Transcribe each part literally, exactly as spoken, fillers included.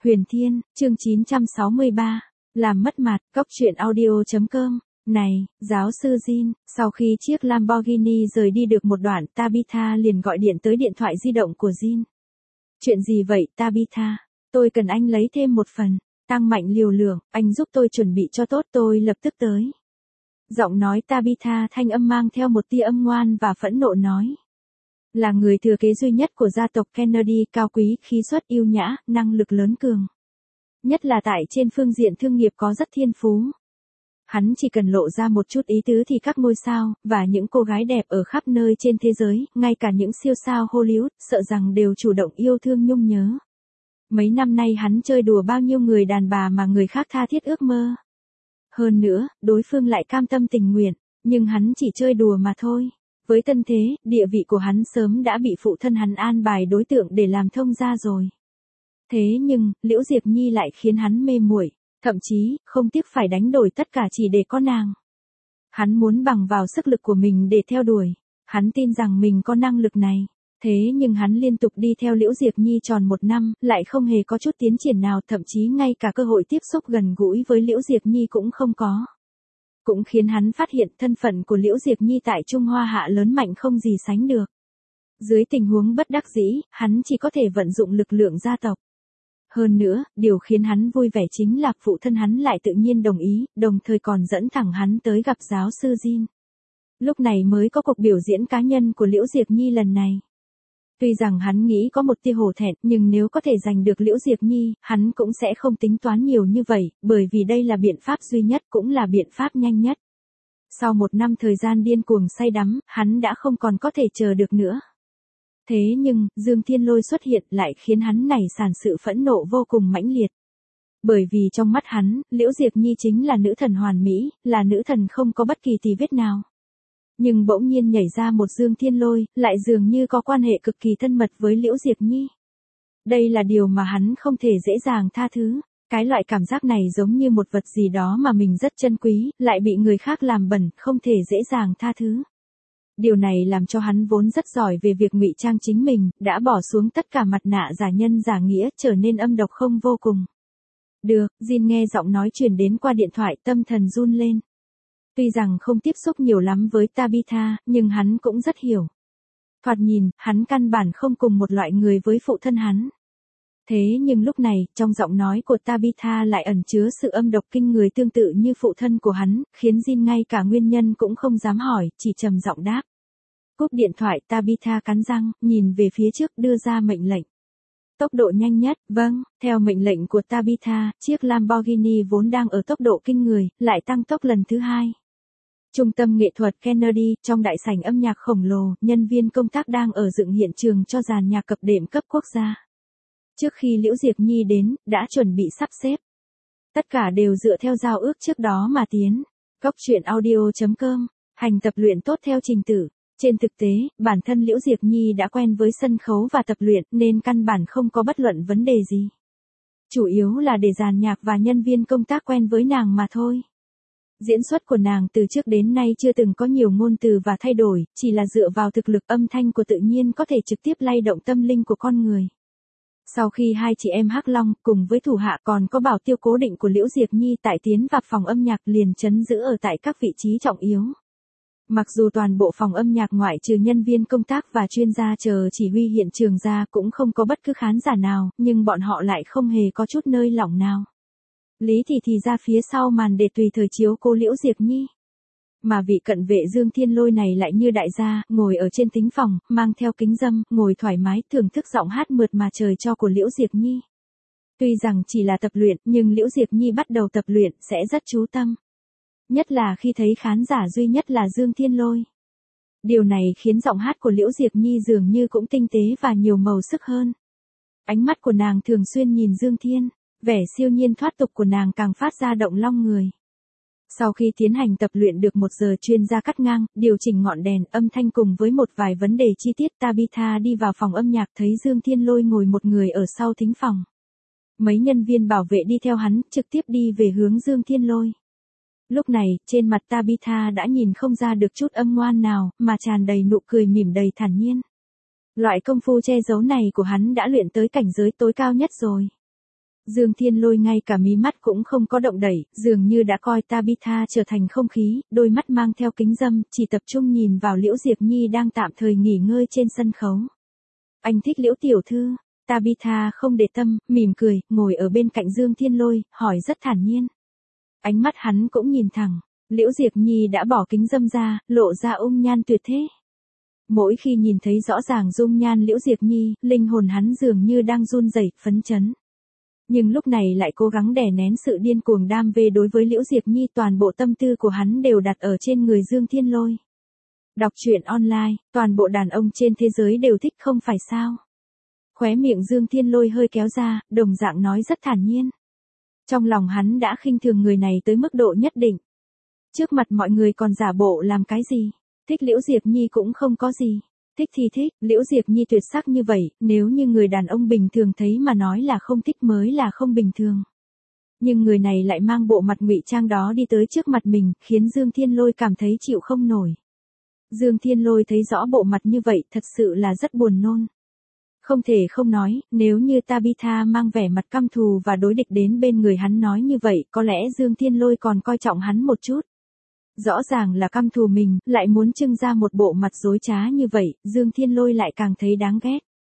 Huyền Thiên, chương chín trăm sáu mươi ba, làm mất mặt, cóc truyện audio chấm com. Này, giáo sư Jin, sau khi chiếc Lamborghini rời đi được một đoạn, Tabitha liền gọi điện tới điện thoại di động của Jin. Chuyện gì vậy, Tabitha? Tôi cần anh lấy thêm một phần, tăng mạnh liều lượng, anh giúp tôi chuẩn bị cho tốt, tôi lập tức tới. Giọng nói Tabitha thanh âm mang theo một tia âm ngoan và phẫn nộ nói. Là người thừa kế duy nhất của gia tộc Kennedy, cao quý, khí xuất, yêu nhã, năng lực lớn cường. Nhất là tại trên phương diện thương nghiệp có rất thiên phú. Hắn chỉ cần lộ ra một chút ý tứ thì các ngôi sao, và những cô gái đẹp ở khắp nơi trên thế giới, ngay cả những siêu sao Hollywood, sợ rằng đều chủ động yêu thương nhung nhớ. Mấy năm nay hắn chơi đùa bao nhiêu người đàn bà mà người khác tha thiết ước mơ. Hơn nữa, đối phương lại cam tâm tình nguyện, nhưng hắn chỉ chơi đùa mà thôi. Với tân thế, địa vị của hắn sớm đã bị phụ thân hắn an bài đối tượng để làm thông gia rồi. Thế nhưng, Liễu Diệp Nhi lại khiến hắn mê muội, thậm chí, không tiếc phải đánh đổi tất cả chỉ để có nàng. Hắn muốn bằng vào sức lực của mình để theo đuổi. Hắn tin rằng mình có năng lực này. Thế nhưng hắn liên tục đi theo Liễu Diệp Nhi tròn một năm, lại không hề có chút tiến triển nào, thậm chí ngay cả cơ hội tiếp xúc gần gũi với Liễu Diệp Nhi cũng không có. Cũng khiến hắn phát hiện thân phận của Liễu Diệp Nhi tại Trung Hoa Hạ lớn mạnh không gì sánh được. Dưới tình huống bất đắc dĩ, hắn chỉ có thể vận dụng lực lượng gia tộc. Hơn nữa, điều khiến hắn vui vẻ chính là phụ thân hắn lại tự nhiên đồng ý, đồng thời còn dẫn thẳng hắn tới gặp giáo sư Jin. Lúc này mới có cuộc biểu diễn cá nhân của Liễu Diệp Nhi lần này. Tuy rằng hắn nghĩ có một tia hổ thẹn, nhưng nếu có thể giành được Liễu Diệp Nhi, hắn cũng sẽ không tính toán nhiều như vậy, bởi vì đây là biện pháp duy nhất cũng là biện pháp nhanh nhất. Sau một năm thời gian điên cuồng say đắm, hắn đã không còn có thể chờ được nữa. Thế nhưng, Dương Thiên Lôi xuất hiện lại khiến hắn nảy sản sự phẫn nộ vô cùng mãnh liệt. Bởi vì trong mắt hắn, Liễu Diệp Nhi chính là nữ thần hoàn mỹ, là nữ thần không có bất kỳ tì vết nào. Nhưng bỗng nhiên nhảy ra một Dương Thiên Lôi, lại dường như có quan hệ cực kỳ thân mật với Liễu Diệp Nhi. Đây là điều mà hắn không thể dễ dàng tha thứ. Cái loại cảm giác này giống như một vật gì đó mà mình rất trân quý, lại bị người khác làm bẩn, không thể dễ dàng tha thứ. Điều này làm cho hắn vốn rất giỏi về việc ngụy trang chính mình, đã bỏ xuống tất cả mặt nạ giả nhân giả nghĩa, trở nên âm độc không vô cùng. Được, Jin nghe giọng nói truyền đến qua điện thoại, tâm thần run lên. Tuy rằng không tiếp xúc nhiều lắm với Tabitha, nhưng hắn cũng rất hiểu. Thoạt nhìn, hắn căn bản không cùng một loại người với phụ thân hắn. Thế nhưng lúc này, trong giọng nói của Tabitha lại ẩn chứa sự âm độc kinh người tương tự như phụ thân của hắn, khiến Jin ngay cả nguyên nhân cũng không dám hỏi, chỉ trầm giọng đáp. Cúp điện thoại, Tabitha cắn răng, nhìn về phía trước đưa ra mệnh lệnh. Tốc độ nhanh nhất, vâng, theo mệnh lệnh của Tabitha, chiếc Lamborghini vốn đang ở tốc độ kinh người, lại tăng tốc lần thứ hai. Trung tâm nghệ thuật Kennedy, trong đại sảnh âm nhạc khổng lồ, nhân viên công tác đang ở dựng hiện trường cho dàn nhạc cập đệm cấp quốc gia. Trước khi Liễu Diệp Nhi đến, đã chuẩn bị sắp xếp. Tất cả đều dựa theo giao ước trước đó mà tiến. Cóc truyện audio chấm com, hành tập luyện tốt theo trình tự. Trên thực tế, bản thân Liễu Diệp Nhi đã quen với sân khấu và tập luyện nên căn bản không có bất luận vấn đề gì. Chủ yếu là để dàn nhạc và nhân viên công tác quen với nàng mà thôi. Diễn xuất của nàng từ trước đến nay chưa từng có nhiều ngôn từ và thay đổi, chỉ là dựa vào thực lực âm thanh của tự nhiên có thể trực tiếp lay động tâm linh của con người. Sau khi hai chị em Hắc Long cùng với thủ hạ còn có bảo tiêu cố định của Liễu Diệp Nhi tại tiến vào phòng âm nhạc liền trấn giữ ở tại các vị trí trọng yếu. Mặc dù toàn bộ phòng âm nhạc ngoại trừ nhân viên công tác và chuyên gia chờ chỉ huy hiện trường ra cũng không có bất cứ khán giả nào, nhưng bọn họ lại không hề có chút nơi lỏng nào. Lý thì thì ra phía sau màn để tùy thời chiếu cô Liễu Diệp Nhi. Mà vị cận vệ Dương Thiên Lôi này lại như đại gia, ngồi ở trên thính phòng, mang theo kính dâm, ngồi thoải mái, thưởng thức giọng hát mượt mà trời cho của Liễu Diệp Nhi. Tuy rằng chỉ là tập luyện, nhưng Liễu Diệp Nhi bắt đầu tập luyện, sẽ rất chú tâm. Nhất là khi thấy khán giả duy nhất là Dương Thiên Lôi. Điều này khiến giọng hát của Liễu Diệp Nhi dường như cũng tinh tế và nhiều màu sức hơn. Ánh mắt của nàng thường xuyên nhìn Dương Thiên, vẻ siêu nhiên thoát tục của nàng càng phát ra động lòng người. Sau khi tiến hành tập luyện được một giờ, chuyên gia cắt ngang, điều chỉnh ngọn đèn, âm thanh cùng với một vài vấn đề chi tiết, Tabitha đi vào phòng âm nhạc thấy Dương Thiên Lôi ngồi một người ở sau thính phòng. Mấy nhân viên bảo vệ đi theo hắn, trực tiếp đi về hướng Dương Thiên Lôi. Lúc này, trên mặt Tabitha đã nhìn không ra được chút âm ngoan nào, mà tràn đầy nụ cười mỉm đầy thản nhiên. Loại công phu che giấu này của hắn đã luyện tới cảnh giới tối cao nhất rồi. Dương Thiên Lôi ngay cả mí mắt cũng không có động đẩy, dường như đã coi Tabitha trở thành không khí, đôi mắt mang theo kính râm, chỉ tập trung nhìn vào Liễu Diệp Nhi đang tạm thời nghỉ ngơi trên sân khấu. Anh thích Liễu tiểu thư. Tabitha không để tâm, mỉm cười, ngồi ở bên cạnh Dương Thiên Lôi, hỏi rất thản nhiên. Ánh mắt hắn cũng nhìn thẳng, Liễu Diệp Nhi đã bỏ kính râm ra, lộ ra ung nhan tuyệt thế. Mỗi khi nhìn thấy rõ ràng dung nhan Liễu Diệp Nhi, linh hồn hắn dường như đang run rẩy, phấn chấn. Nhưng lúc này lại cố gắng đè nén sự điên cuồng đam mê đối với Liễu Diệp Nhi, toàn bộ tâm tư của hắn đều đặt ở trên người Dương Thiên Lôi. Đọc truyện online, toàn bộ đàn ông trên thế giới đều thích không phải sao? Khóe miệng Dương Thiên Lôi hơi kéo ra, đồng dạng nói rất thản nhiên. Trong lòng hắn đã khinh thường người này tới mức độ nhất định. Trước mặt mọi người còn giả bộ làm cái gì? Thích Liễu Diệp Nhi cũng không có gì. Thích thì thích, Liễu Diệp Nhi tuyệt sắc như vậy, nếu như người đàn ông bình thường thấy mà nói là không thích mới là không bình thường. Nhưng người này lại mang bộ mặt ngụy trang đó đi tới trước mặt mình, khiến Dương Thiên Lôi cảm thấy chịu không nổi. Dương Thiên Lôi thấy rõ bộ mặt như vậy, thật sự là rất buồn nôn. Không thể không nói, nếu như Tabitha mang vẻ mặt căm thù và đối địch đến bên người hắn nói như vậy, có lẽ Dương Thiên Lôi còn coi trọng hắn một chút. Rõ ràng là căm thù mình, lại muốn trưng ra một bộ mặt dối trá như vậy, Dương Thiên Lôi lại càng thấy đáng ghét.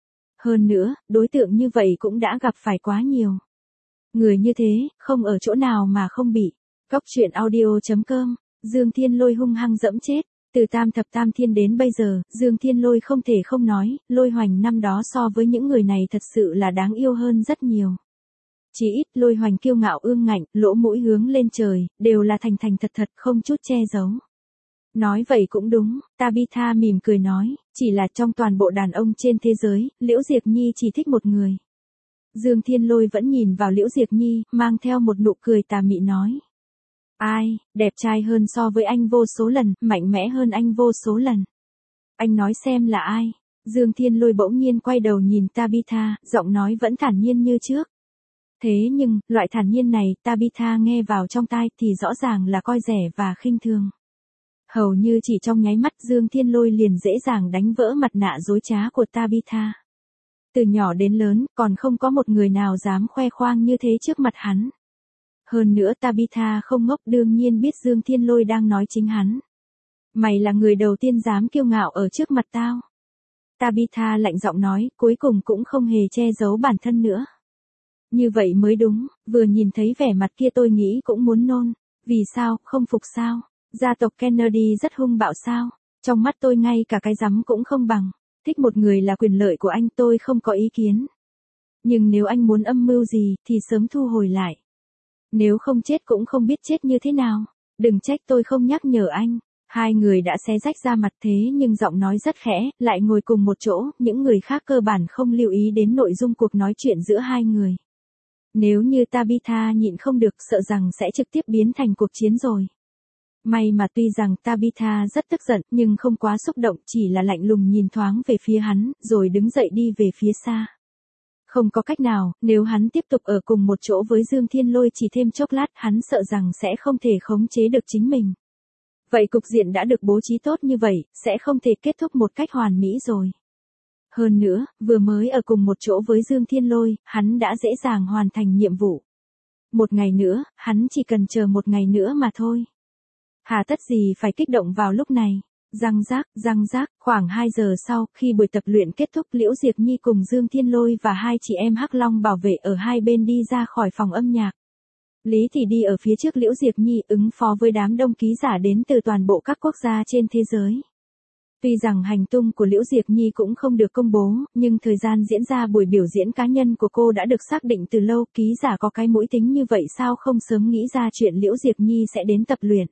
Hơn nữa, đối tượng như vậy cũng đã gặp phải quá nhiều. Người như thế, không ở chỗ nào mà không bị. Cóc truyện audio chấm com, Dương Thiên Lôi hung hăng dẫm chết. Từ tam thập tam thiên đến bây giờ, Dương Thiên Lôi không thể không nói, Lôi Hoành năm đó so với những người này thật sự là đáng yêu hơn rất nhiều. Chỉ ít Lôi Hoành kiêu ngạo ương ngạnh, lỗ mũi hướng lên trời, đều là thành thành thật thật không chút che giấu. Nói vậy cũng đúng, Tabitha mỉm cười nói, chỉ là trong toàn bộ đàn ông trên thế giới, Liễu Diệp Nhi chỉ thích một người. Dương Thiên Lôi vẫn nhìn vào Liễu Diệp Nhi, mang theo một nụ cười tà mị nói. Ai, đẹp trai hơn so với anh vô số lần, mạnh mẽ hơn anh vô số lần. Anh nói xem là ai? Dương Thiên Lôi bỗng nhiên quay đầu nhìn Tabitha, giọng nói vẫn thản nhiên như trước. Thế nhưng, loại thản nhiên này, Tabitha nghe vào trong tai thì rõ ràng là coi rẻ và khinh thường. Hầu như chỉ trong nháy mắt Dương Thiên Lôi liền dễ dàng đánh vỡ mặt nạ dối trá của Tabitha. Từ nhỏ đến lớn, còn không có một người nào dám khoe khoang như thế trước mặt hắn. Hơn nữa Tabitha không ngốc, đương nhiên biết Dương Thiên Lôi đang nói chính hắn. Mày là người đầu tiên dám kiêu ngạo ở trước mặt tao. Tabitha lạnh giọng nói, cuối cùng cũng không hề che giấu bản thân nữa. Như vậy mới đúng, vừa nhìn thấy vẻ mặt kia tôi nghĩ cũng muốn nôn. Vì sao, không phục sao? Gia tộc Kennedy rất hung bạo sao? Trong mắt tôi ngay cả cái rắm cũng không bằng. Thích một người là quyền lợi của anh, tôi không có ý kiến. Nhưng nếu anh muốn âm mưu gì, thì sớm thu hồi lại. Nếu không chết cũng không biết chết như thế nào. Đừng trách tôi không nhắc nhở anh. Hai người đã xé rách ra mặt thế nhưng giọng nói rất khẽ, lại ngồi cùng một chỗ, những người khác cơ bản không lưu ý đến nội dung cuộc nói chuyện giữa hai người. Nếu như Tabitha nhịn không được, sợ rằng sẽ trực tiếp biến thành cuộc chiến rồi. May mà tuy rằng Tabitha rất tức giận, nhưng không quá xúc động, chỉ là lạnh lùng nhìn thoáng về phía hắn, rồi đứng dậy đi về phía xa. Không có cách nào, nếu hắn tiếp tục ở cùng một chỗ với Dương Thiên Lôi chỉ thêm chốc lát, hắn sợ rằng sẽ không thể khống chế được chính mình. Vậy cục diện đã được bố trí tốt như vậy, sẽ không thể kết thúc một cách hoàn mỹ rồi. Hơn nữa, vừa mới ở cùng một chỗ với Dương Thiên Lôi, hắn đã dễ dàng hoàn thành nhiệm vụ. Một ngày nữa, hắn chỉ cần chờ một ngày nữa mà thôi. Hà tất gì phải kích động vào lúc này. Răng rác, răng rác, khoảng hai giờ sau, khi buổi tập luyện kết thúc, Liễu Diệp Nhi cùng Dương Thiên Lôi và hai chị em Hắc Long bảo vệ ở hai bên đi ra khỏi phòng âm nhạc. Lý thì đi ở phía trước Liễu Diệp Nhi, ứng phó với đám đông ký giả đến từ toàn bộ các quốc gia trên thế giới. Tuy rằng hành tung của Liễu Diệp Nhi cũng không được công bố, nhưng thời gian diễn ra buổi biểu diễn cá nhân của cô đã được xác định từ lâu, ký giả có cái mũi tính như vậy sao không sớm nghĩ ra chuyện Liễu Diệp Nhi sẽ đến tập luyện.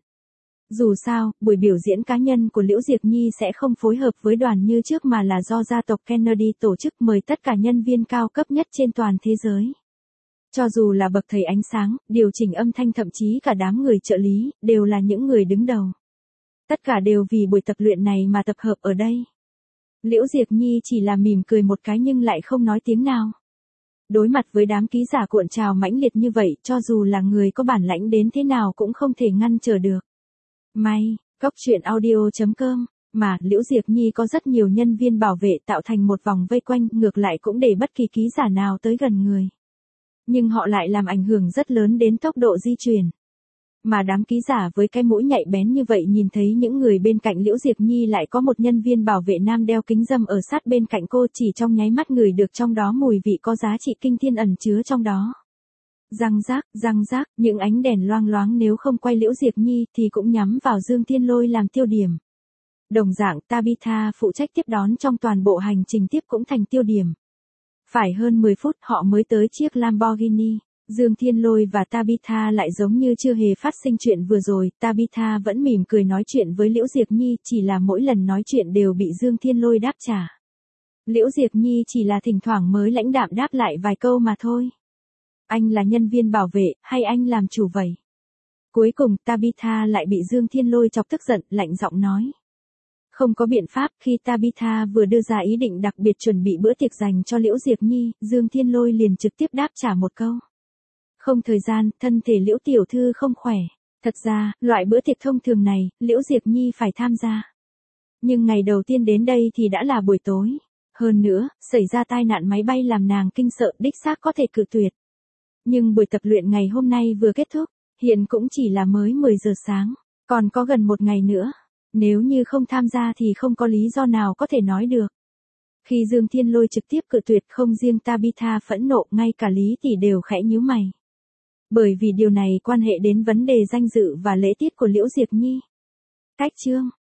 Dù sao, buổi biểu diễn cá nhân của Liễu Diệp Nhi sẽ không phối hợp với đoàn như trước mà là do gia tộc Kennedy tổ chức, mời tất cả nhân viên cao cấp nhất trên toàn thế giới. Cho dù là bậc thầy ánh sáng, điều chỉnh âm thanh, thậm chí cả đám người trợ lý, đều là những người đứng đầu. Tất cả đều vì buổi tập luyện này mà tập hợp ở đây. Liễu Diệp Nhi chỉ là mỉm cười một cái nhưng lại không nói tiếng nào. Đối mặt với đám ký giả cuộn trào mãnh liệt như vậy, cho dù là người có bản lãnh đến thế nào cũng không thể ngăn trở được. May, Cóc truyện audio chấm com, mà Liễu Diệp Nhi có rất nhiều nhân viên bảo vệ tạo thành một vòng vây quanh, ngược lại cũng để bất kỳ ký giả nào tới gần người. Nhưng họ lại làm ảnh hưởng rất lớn đến tốc độ di chuyển. Mà đám ký giả với cái mũi nhạy bén như vậy nhìn thấy những người bên cạnh Liễu Diệp Nhi lại có một nhân viên bảo vệ nam đeo kính râm ở sát bên cạnh cô, chỉ trong nháy mắt ngửi được trong đó mùi vị có giá trị kinh thiên ẩn chứa trong đó. Răng rác, răng rác, những ánh đèn loang loáng nếu không quay Liễu Diệp Nhi thì cũng nhắm vào Dương Thiên Lôi làm tiêu điểm. Đồng dạng Tabitha phụ trách tiếp đón trong toàn bộ hành trình tiếp cũng thành tiêu điểm. Phải hơn mười phút họ mới tới chiếc Lamborghini. Dương Thiên Lôi và Tabitha lại giống như chưa hề phát sinh chuyện vừa rồi, Tabitha vẫn mỉm cười nói chuyện với Liễu Diệp Nhi, chỉ là mỗi lần nói chuyện đều bị Dương Thiên Lôi đáp trả. Liễu Diệp Nhi chỉ là thỉnh thoảng mới lãnh đạm đáp lại vài câu mà thôi. Anh là nhân viên bảo vệ, hay anh làm chủ vậy? Cuối cùng Tabitha lại bị Dương Thiên Lôi chọc tức giận, lạnh giọng nói. Không có biện pháp, khi Tabitha vừa đưa ra ý định đặc biệt chuẩn bị bữa tiệc dành cho Liễu Diệp Nhi, Dương Thiên Lôi liền trực tiếp đáp trả một câu. Không thời gian, thân thể Liễu tiểu thư không khỏe. Thật ra, loại bữa tiệc thông thường này, Liễu Diệp Nhi phải tham gia. Nhưng ngày đầu tiên đến đây thì đã là buổi tối. Hơn nữa, xảy ra tai nạn máy bay làm nàng kinh sợ, đích xác có thể cự tuyệt. Nhưng buổi tập luyện ngày hôm nay vừa kết thúc, hiện cũng chỉ là mới mười giờ sáng, còn có gần một ngày nữa. Nếu như không tham gia thì không có lý do nào có thể nói được. Khi Dương Thiên Lôi trực tiếp cự tuyệt, không riêng Tabitha phẫn nộ, ngay cả Lý Tỷ đều khẽ nhíu mày. Bởi vì điều này quan hệ đến vấn đề danh dự và lễ tiết của Liễu Diệp Nhi. Cách chương